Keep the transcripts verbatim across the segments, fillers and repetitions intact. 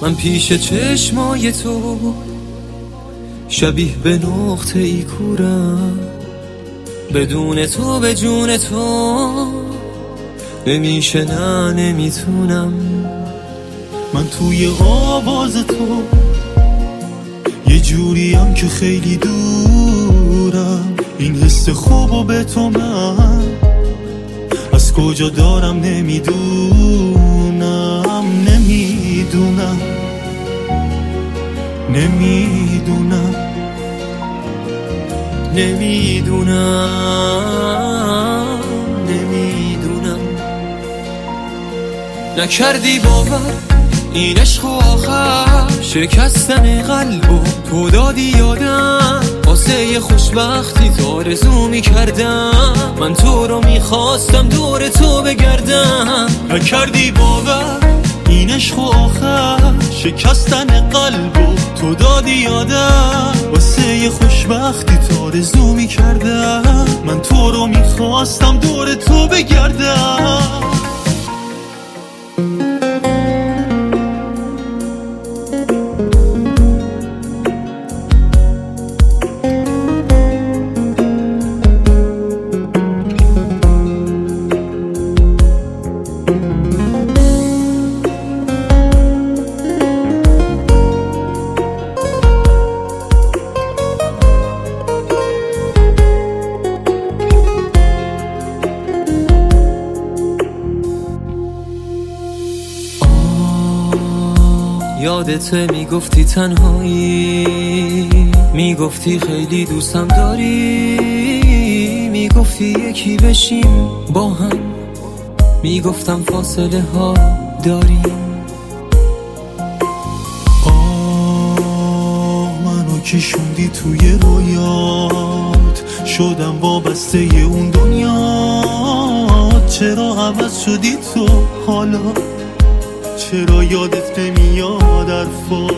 من پیش چشمای تو شبیه به نقطه ای کورم، بدون تو به جون تو نمیشه، نه نمیتونم. من توی آواز تو یه جوریم که خیلی دورم، این حس خوبو به تو من از کجا دارم نمیدونم، نمیدونم نمیدونم نمیدونم نمیدونم. نکردی باور این عشق و آخر شکستن قلبو تو دادی یادم، واسه یه خوشبختی تو آرزو میکردم، من تو رو میخواستم دور تو بگردم. نکردی باور این عشق و آخر شکستن قلبو تو دادی یادم، واسه یه خوشبختی تو آرزو میکردم، من تو رو میخواستم دور تو بگردم. یادته میگفتی تنهایی، میگفتی خیلی دوستم داری، میگفتی یکی بشیم با هم، میگفتم فاصله ها داریم. آه منو کشوندی توی رویات، شدم وابسته اون دنیا، چرا عوض شدی تو حالا، چرا یادت نمیاد حرفات؟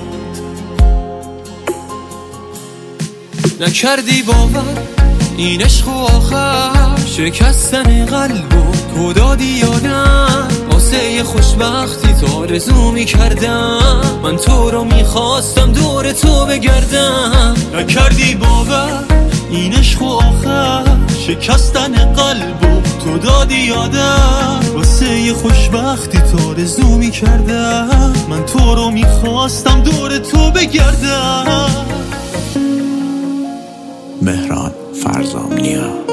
نکردی باور این عشق و آخر شکستن قلبو تو دادی یادم، واسه یه خوشبختی تو آرزو میکردم، من تو رو میخواستم دور تو بگردم. نکردی باور این عشق و آخر شکستن قلبو تو دادی یادم، واسه یه خوشبختی تو آرزو میکردم، من تو رو میخواستم دور تو بگردم. مهران فرزامنیا.